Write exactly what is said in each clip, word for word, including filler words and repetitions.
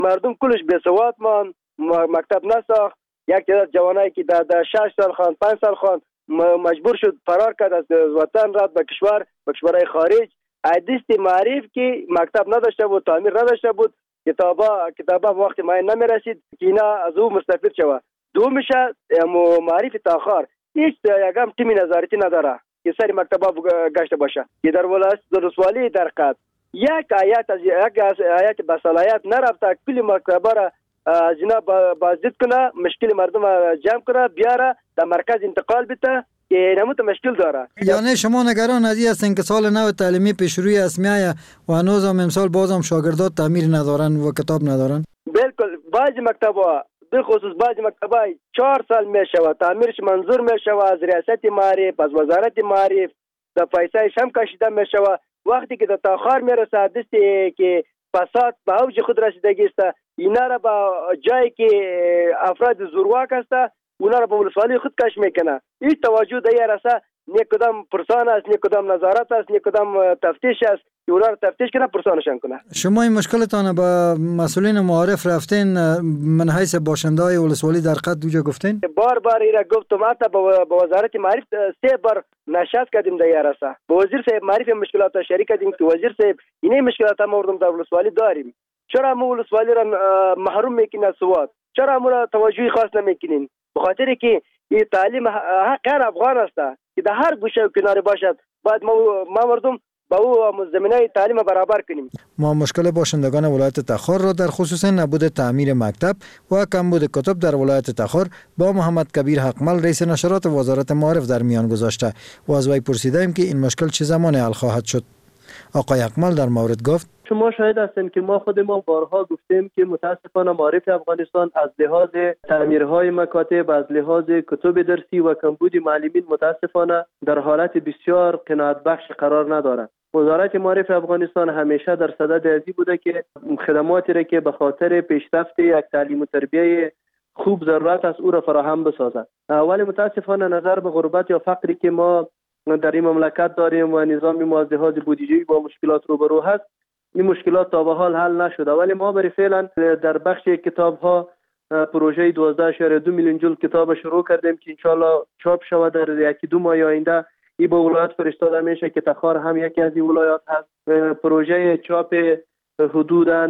مردم کلش بی‌سواد مان، مکتب نساخت. یک تعداد جوانایی که در شش سال خواند، پنج سال خواند، مجبور شد فرار کرد از وطن، رفت به کشور به کشورهای خارج. ادیست معرف که مکتب نداشته بود، تعمیر نداشته بود، کتابا کتابا وقت ما نمی رسید که اینا از او مستفید شود. دو میشه معرف تاخر، هیچ یکم تیم نظارتی نداره که سری مکتبا گشته باشه که در ولایت ولسوالی درقد یک آیت از یک آیت بصلاحیت نرفته، کلی مکتبا را از اینا بازدید کنه، مشکل مردم جمع کنه، بیاره در مرکز انتقال بده که نموت مشکل داره. یعنی شما نگران از این هستین که سال نو تعلیمی پیش روی است میایه و هنوز هم امسال بازم شاگردات تعمیر ندارن و کتاب ندارن؟ بالکل. بعضی مکتبا به خصوص بعضی مکتبا چهار سال میشوه تعمیرش منظور میشوه از ریاست معارف، از وزارت معارف، در پیسه‌اش هم کشیده میشوه. وقتی که در تاخر میرسه دستی که فساد به اوج خود رسیدگی است، اینا را با جایی که افراد زورواک است اونا را به ولسوالی خود کش میکنه. این توجه در رسه نه کدام پرسان است، نه کدام نظارت است، نه کدام تفتیش است که اونا را تفتیش کنه، پرسانشان کنه. شما این مشکلتان با مسئولین معارف رفتین من حیث باشنده‌های ولسوالی در قد دوجا گفتین؟ بار بار ایرا گفتم، حتی با وزارت معارف سه بار نشست کردیم در رسه. با وزیر صاحب معارف مشکلات شریک کردیم که وزیر صاحب اینه مشکلات ما مردم در ولسوالی داریم. چرا ما ولسوالی را محروم میکنین از سواد؟ چرا ما را توجهی خاص نمیکنین؟ به خاطر که این تعلیم حق هر افغان است که در هر گوشه و کنار باشد. بعد ما ما مردم با او زمینه تعلیم برابر کنیم. ما مشکل باشندگان ولایت تخار را در خصوص نبود تعمیر مکتب و کمبود کتب در ولایت تخار با محمد کبیر حقمل رئیس نشرات وزارت معارف در میان گذاشته و از وی پرسیدیم که این مشکل چه زمان حل خواهد شد. آقای حقمل در مورد گفت: شما شاهد هستید که ما خود ما بارها گفتیم که متاسفانه معارف افغانستان از لحاظ تعمیرهای مکاتب، از لحاظ کتب درسی و کمبود معلمین متاسفانه در حالت بسیار قناعت بخش قرار ندارد. وزارت معارف افغانستان همیشه در صدد ازی بوده که خدماتی را که به خاطر پیشرفت یک تعلیم و تربیت خوب ضرورت است او را فراهم بسازد. ولی متاسفانه نظر به غربت یا فقری که ما در این مملکت داریم و نظام ما از لحاظ بودجه‌ای با مشکلات روبرو هست، این مشکلات تا به حال حل نشده. ولی ما برای فعلا در بخش کتاب‌ها پروژه دوازده اشاره دو میلیون جلد کتاب شروع کردیم که انشالله چاپ شود در یکی دو ماه آینده. این به ولایت فرستاده میشه که تخار هم یکی از این ولایات هست. پروژه چاپ حدوداً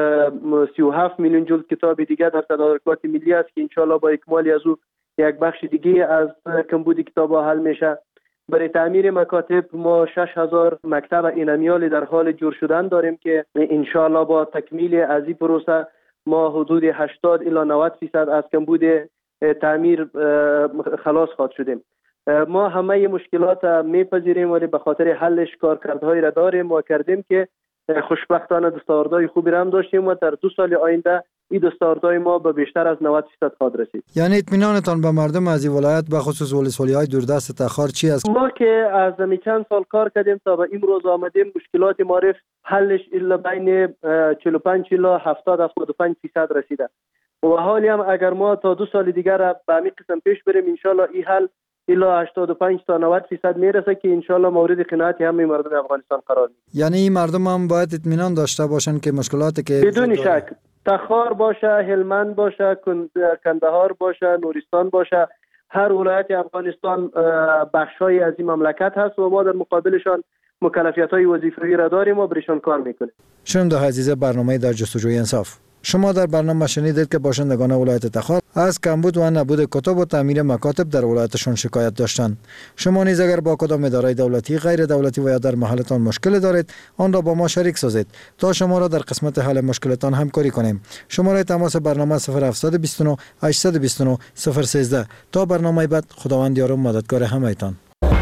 سی و هفت میلیون جلد کتاب دیگه در تدارکات ملی است که انشالله با اکمال از او یک بخش دیگه از کمبود کتاب‌ها حل میشه. برای تعمیر مکاتب ما شش هزار مکتب اینمیال در حال جور شدن داریم که انشالله با تکمیل از این پروسه ما حدود هشتاد الی نود درصد از کمبود تعمیر خلاص خواهد شدیم. ما همه مشکلات میپذیریم ولی به خاطر حلش کارکردهایی را داریم و کردیم که خوشبختانه دستاوردهای خوبی را هم داشتیم و در دو سال آینده این دستاوردهای ما به بیشتر از نود درصد خواهد رسید. یعنی اطمینانتان به مردم از این ولایت به خصوص ولسوالی‌های دوردست تخار چی است؟ ما که از چند سال کار کردیم تا به امروز آمدیم مشکلات معارف حلش الا بین چهل و پنج الی هفتاد هفتاد و پنج درصد رسیده و حالی هم اگر ما تا دو سال دیگر به همین قسم پیش بریم انشالله این حل الا هشتاد و پنج تا نود درصد میرسه که انشالله مورد قناعت همه مردم افغانستان قرار میگیره. یعنی این مردم هم باید اطمینان داشته باشن که مشکلاتی که بدون شک تخار باشه، هلمند باشه، کندهار باشه، نورستان باشه، هر ولایت افغانستان بخشای از این مملکت هست و ما در مقابلشان مکلفیت‌های وظیفه‌ای را داریم و برشان کار میکنیم. شنونده عزیز برنامه در جستجوی انصاف، شما در برنامه شنیدید که باشندگان ولایت تخار از کمبود و نبود کتب و تعمیر مکاتب در ولایتشان شکایت داشتند. شما نیز اگر با کدام اداره دولتی، غیر دولتی و یا در محلتان مشکل دارید، آن را با ما شریک سازید تا شما را در قسمت حل مشکلتان همکاری کنیم. شماره تماس برنامه صفر هفت دو نه هشت دو نه صفر یک سه. تا برنامه بعد، خداوند یار و مددگار همه‌تان.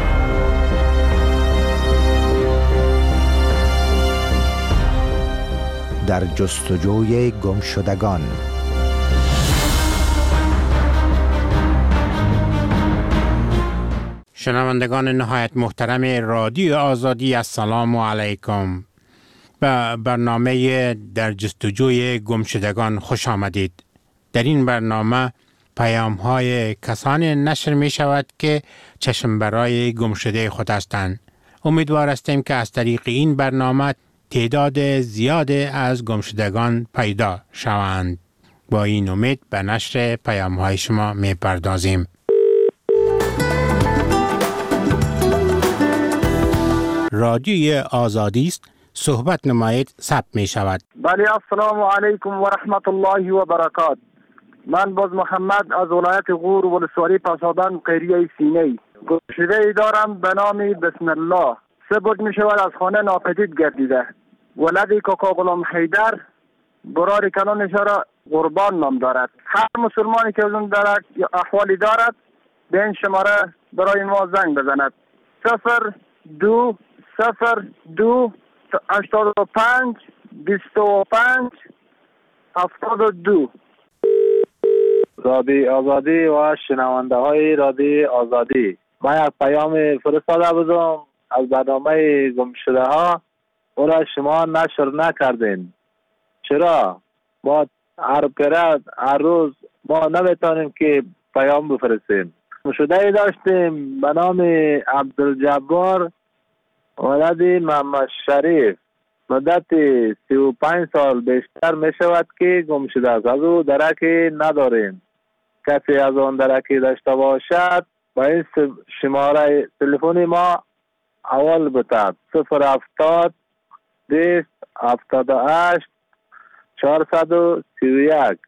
در جستجوی گمشدگان. شنوندگان نهایت محترم رادیو آزادی، السلام علیکم. به برنامه در جستجوی گمشدگان خوش آمدید. در این برنامه پیام های کسانی نشر می شود که چشم برای گمشده خود هستند. امیدوار هستیم که از طریق این برنامه تعداد زیاد از گمشدگان پیدا شوند. با این امید به نشر پیام‌های شما می‌پردازیم. رادیوی آزادی است. صحبت نمایید ثبت می شود. بله، السلام علیکم و رحمت الله و برکات. من باز محمد از ولایت غور ولسوالی پسابند قریه سینه. گمشده ای دارم به نام بسم الله. سه برج می شود از خانه ناپدید گردیده. ولدی کاکا غلام حیدر برار کلانش را قربان نام دارد. هر مسلمانی که از اون دارد یا احوالی دارد به این شماره برای ما زنگ بزند. صفر دو صفر دو هشتاد و پنج بیست و پنج هفتاد و دو. رادیو آزادی و شنونده های رادیو آزادی، من یک پیام فرستاده بودم از برنامه گمشده ها، او را شما نشر نکردین. چرا؟ ما هر پرد هر روز ما نمیتونیم که پیام بفرستیم. گمشده ای داشتیم به نام عبدالجبار ولد محمد شریف، مدت سی و پنج سال بیشتر می شود که گم شده است. از او درکی نداریم. کسی از آن درکی داشته باشد با این شماره تلفنی ما اول بتاد صفر هفتاد بیست هفتاد و هشت چهارصد و سی و یک.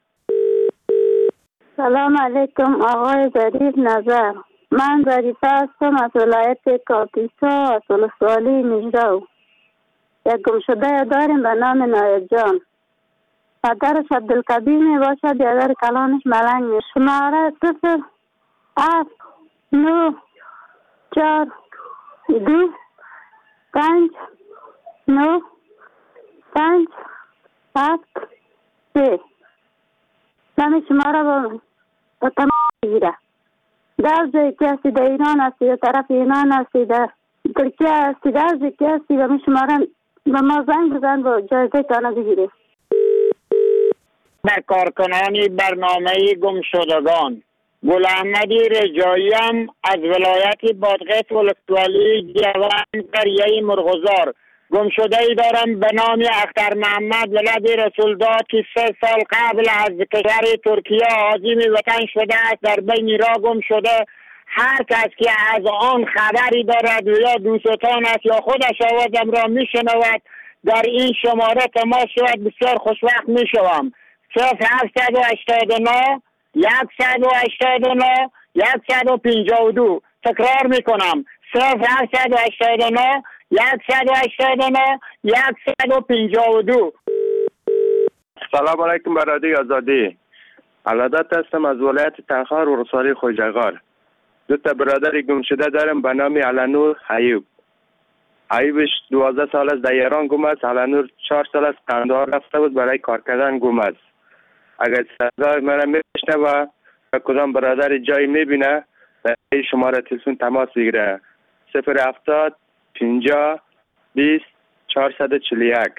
سلام علیکم آقای ظریف نظر. من ظریفه هستم از ولایت کاپیسا از ولسوالی مجرو. یک گمشده داریم به نام نایب جان. پدرش عبدالکبیر می باشد، بیادر کلانش ملنگ می. شماره صفر هفت نو چار دو پنج نو پنج هفت سه. نمی شماره با با تمام بگیره. در جایی که هستی در ایران هستی، در طرف ایران هستی، در ترکیه هستی، در جایی که هستی و می شماره به ما زنگ بزن با جایزه تانه بگیره. به کارکنان برنامه گمشدگان، گل احمدی رجاییم از ولایت بادغیس ولسوالی جوان قریه مرغزار. گمشده ای دارم به نام اختر محمد ولد رسولداد که سه سال قبل از کشور ترکیه عازم وطن شده است. در بین را گم شده. هر کس که از آن خبری دارد یا دوستان است یا خودش آوازم را می شنود در این شماره تماس شود، بسیار خوشوقت می شوم. صفر هفتصد و هشتاد و نه صد و هشتاد و نه صد و پنجاه و دو. تکرار می کنم صفر هفتصد و هشتاد و نه صد و هشتاد و نه صد و پنجاه و دو. سلام علیکم به رادیو آزادی. علادت هستم از ولایت تنخار و ولسوالی خوجغار. دو تا برادر گم شده دارم به نام علنور ایوب. ایوبش دوازده سال است در ایران گم است. علنور چهار سال است قندهار رفته بود برای کار کردن گم است. اگر صدای مرا میشنوه و کدام برادر جایی میبینه در این شماره تلفن تماس بگیره. صفر هفتاد پنجاه بیست چهارصد و چهل و یک.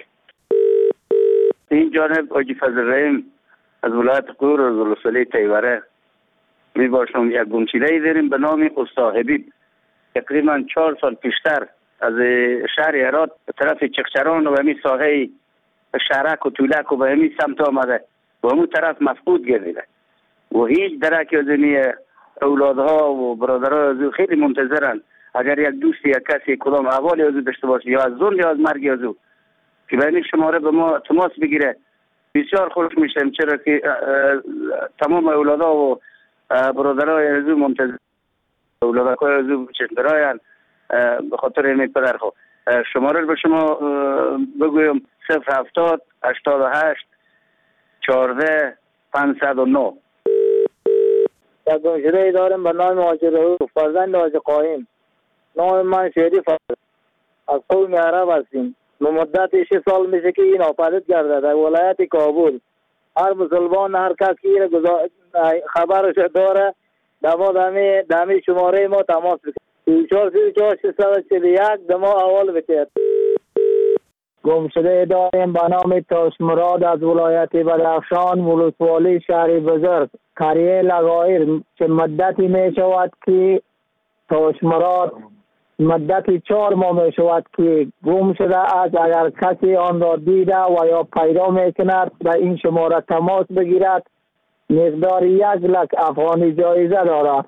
این جانب آجی فضل رحیم از ولایت غور و ولسوالی تیوره می باشم. یک گمشده ای داریم به نام استاد حبیب. تقریبا چهار سال پیشتر از شهر هرات به طرف چقچران و همین ساحه شهرک و طولک و به همین سمت آمده و همون طرف مفقود گردیده و هیچ درکی از این اولادها و برادرها از او خیلی منتظرن. اگر یک دوستی یا کسی کدام احوالی از او داشته باشه یا از ظلم یا از مرگ از او که به این شماره به ما تماس بگیره بسیار خوش میشم، چرا که تمام اولادها و برادرای از او منتظر اولادهای از او چندراین به خاطر این پدر خو. شماره به شما بگویم صفر هفتاد هشتاد و هشت چهارده پانصد و نه. یک گمشده ای دارم به نام حاجی رؤوف فرزند حاجی قایم. نام من شریف از قوم عرب هستیم. به مدت شش سال میشه که این ناپدید گردد در ولایت کابل. هر مسلمان هر کس که خبرش داره دما دمی دمی شماره ما تماس بکنه. چهار سی چهار ششصد و چهل و یک دما اول بتید. گمشده داریم به نام تاش مراد از ولایت بدخشان ولسوالی شهر بزرگ قریه لغایر که مدتی می شود که تاش مراد مدت چهار ماه می شود که گم شده است. اگر کسی آن را دیده و یا پیدا می کند به این شماره تماس بگیرد. مقدار یک لک افغانی جایزه دارد.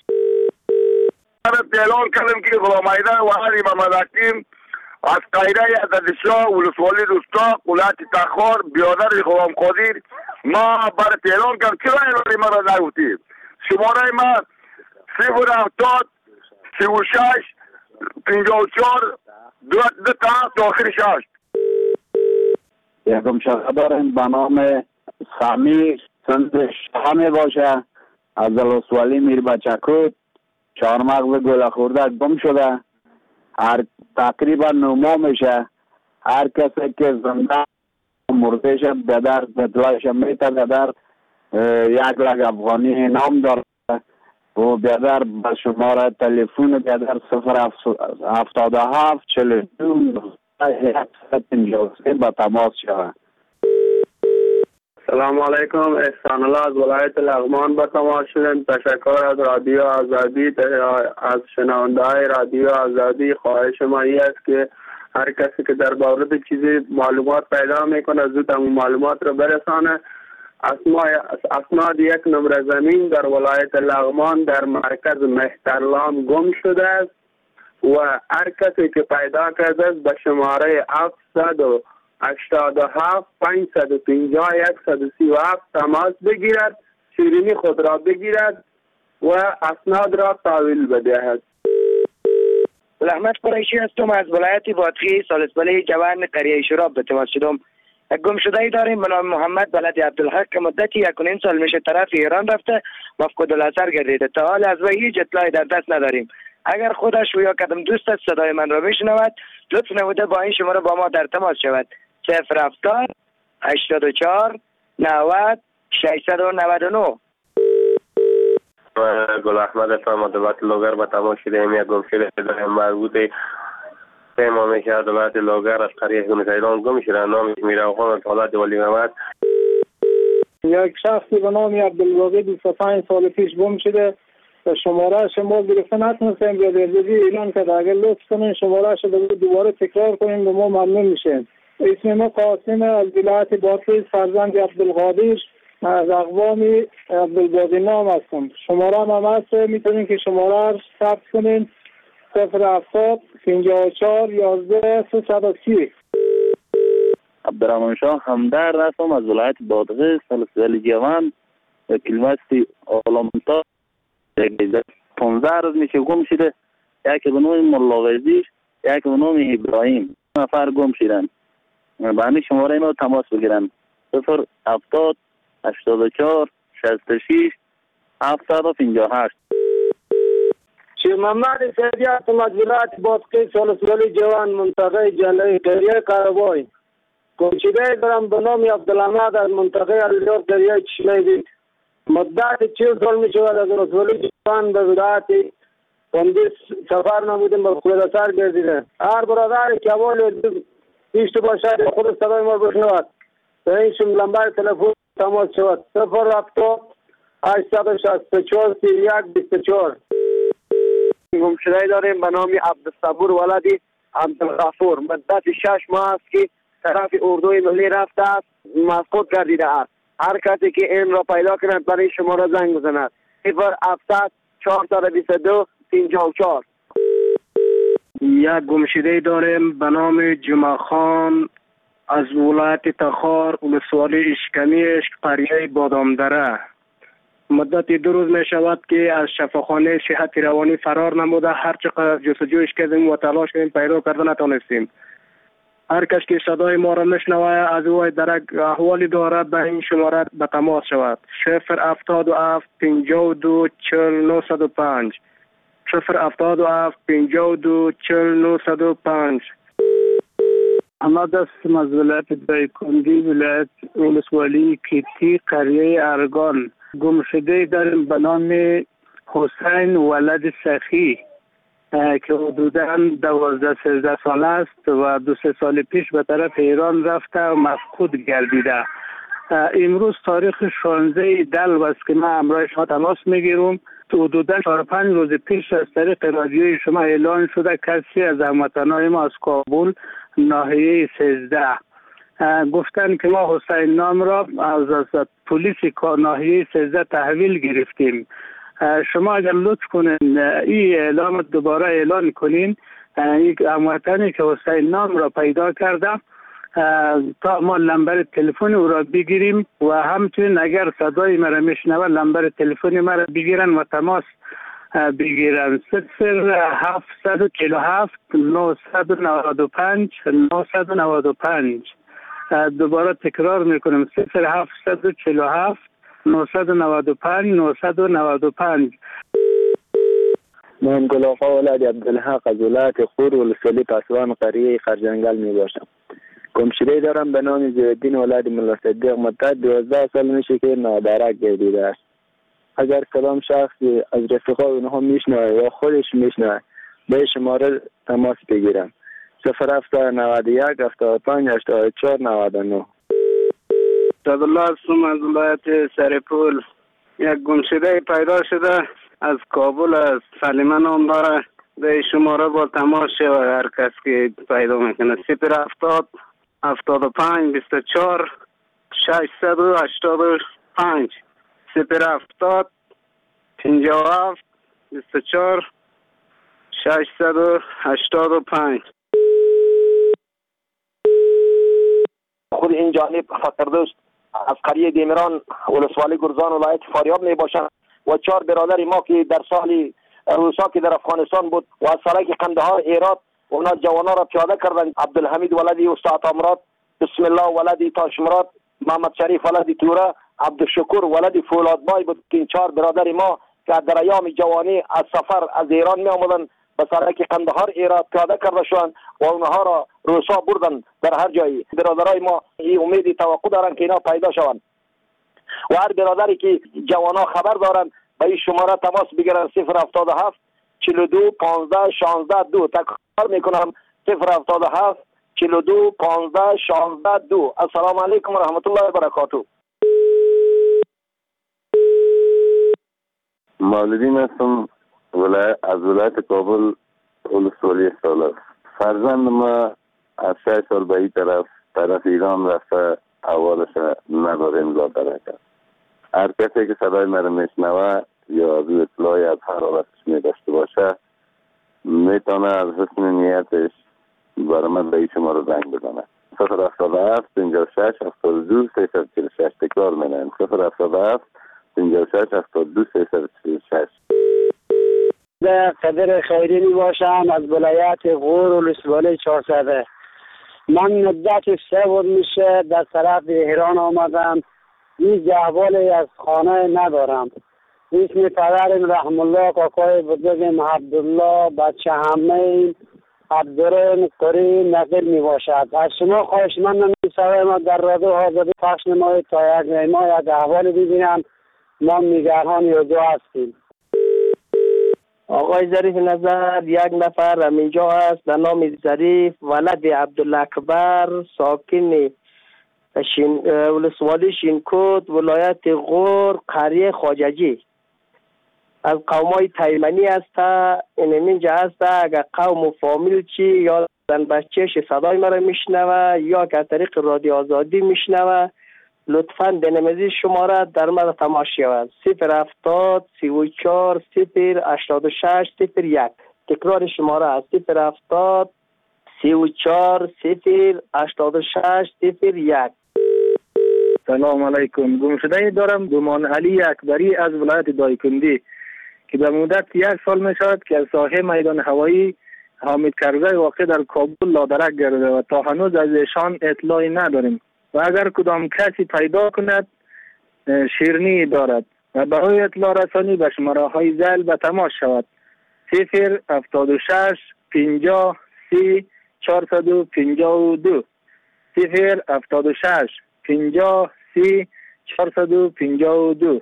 اعلان کردم که غلام حیدر و علی محمد حکیم از قایده عددشاه ولسوالی دوستا ولایت تخار بیادر غلام قادر ما برای اعلان کردم. چرا اعلان ما را نگفتی؟ شماره ما صفر هفتاد سی و شش پنجاه و چهار دو دو تا آخر شش. یکم شده داریم به نام سمی سند شهمی باشه از ولسوالی میر بچکود چهار مغز گل خورده گم شده. هر تقریبا نوما میشه. هر کسی که زنده مردهش بدر بدلایش میته بدر یک لک افغانی نام داره و بدر به شماره تلفن بدر صفر هفتاد و هفت چل دو پنجاه با تماس شود. سلام علیکم. احسان الله از ولایت لغمان با تماس شدیم. تشکر از رادیو آزادی، از شنونده های رادیو آزادی. خواهش ما این است که هر کسی که در مورد چیزی معلومات پیدا میکنه زود همون معلومات رو برسانه. اسناد یک نمره زمین در ولایت لغمان در مرکز مهترلام گم شده است و هر کسی که پیدا کرده است به شماره هفتصد و هشتاد و هفت پانصد و پنجاه صد و سی و هفت تماس بگیرد، شیرینی خود را بگیرد و اسناد را تحویل بدهد. احمد قریشی هستم از ولایت بادغیس سالسبله جوان قریه شراب به تماس شدم. یک گم شده ای داریم به نام محمد بلد عبدالحق که مدتی یک و نیم سال میشه طرف ایران رفته مفقود الاثر گردیده. تا حال از وی هیچ اطلاعی در دست نداریم. اگر خودش و یا کدام دوستش صدای من را بشنود لطف نموده با این شماره با ما در تماس شود. صفر هفتاد هشتاد و چهار نود ششصد و نود و نه. گل احمد هستم از دولت لوگر به تماس شدیم. یک گم شده داریم مربوط سه ماه میشه دولت لوگر از قریه گونس ایران گم شده. نامش میراخان از حالت ولی محمد. یک شخصی به نام عبدالواقی بیست و پنج سال پیش گم شده. شماره شما گرفته نتونستیم به درجه اعلان کرده. اگر لطف کنین شماره شده دوباره تکرار کنیم به ما ممنون میشیم. اسم ما قاسم از ولایت بادغیس فرزند عبدالقادر از اقوام عبدالباقی نام هستم. شماره هم هست میتونین که شماره رو ثبت کنین صفر هفتاد پنجاه و چهار یازده سیصد و سی. عبدالرحمن شاه همدرد هستم از ولایت بادغیس سالسبله جوان کلمستی آلامتا پانزده روز میشه گم شده. یکی به نام ملاوزی یکی به نام ابراهیم نفر گم شدن. با همین شماره اینا تماس بگیرن صفر هفتاد هشتاد و چهار شصت و شش هفتصد و پنجاه و هشت. شیخ محمد سیدی هستم از ولایت بادغیس سالسبله جوان منطقه جلعه قریه قربای. گمشده دارم به نام عبدالحمد از منطقه علیزار قریه چشمه. مدت چهل سال می شود از ولسوالی جوان به ولایت بندیس سفر نمودیم به خود سر گردیده. هر برادر که اول پیشت باشد خود صدای ما بشنود به این شملنبر تلفن تماس شود صفر هفتاد هشتصد و شصت و چهار سی و یک بیست و چهار. گمشده داریم به نام عبدالصبور ولدی عبدالغفور. مدت شش ماه است که طرف اردوی ملی رفته است مفقود گردیده است. هر کسی که این را پیدا کند برای شما را زنگ بزند صفر هفتاد چهارصد و بیست و دو پنجاه و چهار. یک گمشده داریم به نام جمعه خان از ولایت تخار ولسوالی اشکمی قریه بادامدره. مدت دو روز می شود که از شفاخانه صحت روانی فرار نموده. هر چقدر جستجویش کردیم و تلاش کردیم پیدا کردن نتونستیم. هر کس که صدای ما را میشنوه از او در احوالی دارد به این شماره به تماس شود صفر هفتاد و هفت پنجاه و دو چهل نهصد و پنج صفر هفتاد و هفت پنجاه و دو چهل نهصد و پنج. احمد هستم از ولایت دایکندی ولایت ولسوالی کیتی قریه ارگان. گم شده داریم به نام حسین ولد سخی که حدوداً دوازده سیزده سال است و دو سه سال پیش به طرف ایران رفته و مفقود گردیده. امروز تاریخ شانزده دلو است که من همراه شما تماس میگیرم حدودا چهار پنج روز پیش از طریق رادیوی شما اعلان شده کسی از هموطنان ما از کابل ناحیه سیزده گفتن که ما حسین نام را از, از پلیس ناحیه سیزده تحویل گرفتیم. شما اگر لطف کنین این اعلام دوباره اعلان کنین، این هموطنی که حسین نام را پیدا کرده تا ما نمبر تلفن او را بگیریم و همچنین اگر صدای مرا میشنوه نمبر تلفن مرا بگیرن و تماس بگیرن. صفر هفت چهل و هفت نهصد و نود و پنج نهصد و نود و پنج. دوباره تکرار میکنم صفر هفت چهل و هفت نهصد و نود و پنج نهصد و نود و پنج. من گلافا ولد عبدالحق از ولایت خور ولسوالی پسوان قریه خرجنگل می باشم. گمشده دارم به نام زیدین ولد ملا صدیق. مدت دوازده سال میشه که نادرک گردیده است. اگر کدام شخصی از رفقا اونها میشنوه یا خودش میشنوه به شماره تماس بگیرم. صفر هفت نود و یک هفتاد و پنج هشتاد و چهار نود و نه. عبدالله هستم از ولایت سرپول. یک گمشده پیدا شده از کابل از سلیمان نام داره. به شماره با تماس شود هر کس که پیدا میکنه. صفر هفتاد هفتاد و پنج بیست و چهار ششصد و هشتاد و پنج. صفر هفتاد پنجاه و هفت بیست و چهار ششصد و هشتاد و پنج. خود این جانب فقردوست از قریه دیمران ولسوالی گرزان ولایت فاریاب می باشند و چهار برادر ما که در سال روسا که در افغانستان بود و از سرک قندهار هرات اونا جوانا را پیاده کردند. عبدالحمید ولدی استاد امراد، بسم الله ولدی تاش مراد، محمد شریف ولدی توره، عبدالشکور ولدی فولادبای بود که این چهار برادر ما که در ایام جوانی از سفر از ایران می آمدند به سرک قندهار هرات پیاده کرده شدند و اونها را روسا بردن در هر جایی. برادرای ما این امید توقع دارن که اینا پیدا شوند و هر برادری که جوانا خبر دارن به این شماره تماس بگیرن. صفر هفتاد و هفت چهل و دو پانزده شانزده دو. تکرار میکنم صفر هفتاد و هفت چهل و دو پانزده شانزده دو. السلام علیکم و رحمت الله و برکاته. مولدین هستم از ولایت کابل ولسوالی سالار. فرزند ما از شش سال به این طرف طرف ایران رفته، اولش نداریم لا درکت. هر کسی که صدای مرا میشنوه یا از اطلاعی از حرارتش می داشته باشه میتونه از حسن نیتش برای من به این شماره زنگ بزنه. صفر هفتاد و هفت پنجاه و شش هفتاد و دو سیصد و چهل و شش. تکرار می‌کنم صفر هفتاد و هفت پنجاه و شش هفتاد و دو سیصد و چهل و شش. قدر خیری می باشم از ولایت غور ولسوالی چهارصده. من مدت سه بود میشه در طرف ایران آمدم. هیچ احوالی از خانه ندارم. اسم پدرم رحم الله کاکای بزرگم عبدالله بچه همه عبدالرحیم قری نقل می باشد. از شما خواهش من نمی‌شود ما در رادیو آزادی پخش نمایید تا یک ما یک احوالی ببینم. ما نگران یوزو هستیم. آقای ظریف نظر یک نفر همینجا هست به نام ظریف ولد عبدالله اکبر ساکن شین ولسوالی شینکوت ولایت غور قریه خواججی از قومای تایمنی هست. این اینجا هست اگر قوم و فامیل چی یا زن بچهش صدای مرا میشنوه یا که طریق رادیو آزادی میشنوه لطفاً دنمزی شماره در من تماس شود. صفر هفتاد سی و چهار صفر هشتاد و شش صفر یک. تکرار شماره است صفر هفتاد سی و چهار صفر هشتاد و شش صفر یک. سلام علیکم. گمشده دارم گمان علی اکبری از ولایت دایکندی که به مدت یک سال می شود که از ساحه میدان هوایی حامد کرزی واقع در کابل لادرک گرده و تا هنوز از ایشان اطلاعی نداریم و اگر کدام کسی پیدا کند شیرنی دارد و برای اطلاع رسانی به شماره های ذیل به تماس شود. صفر هفتاد و شش پنجاه سی چهارصد و پنجاه و دو. صفر هفتاد و شش پنجاه سی چهارصد و پنجاه و دو.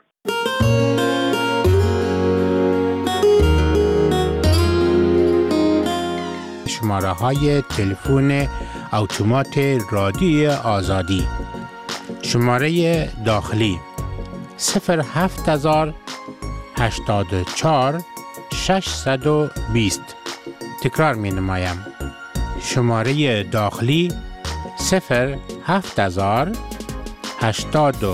شماره های تلفن اتومات رادیو آزادی. شماره داخلی صفر هفت هزار هشتاد و چهار ششصد و بیست. تکرار می نمایم. شماره داخلی صفر هفت هزار هشتاد و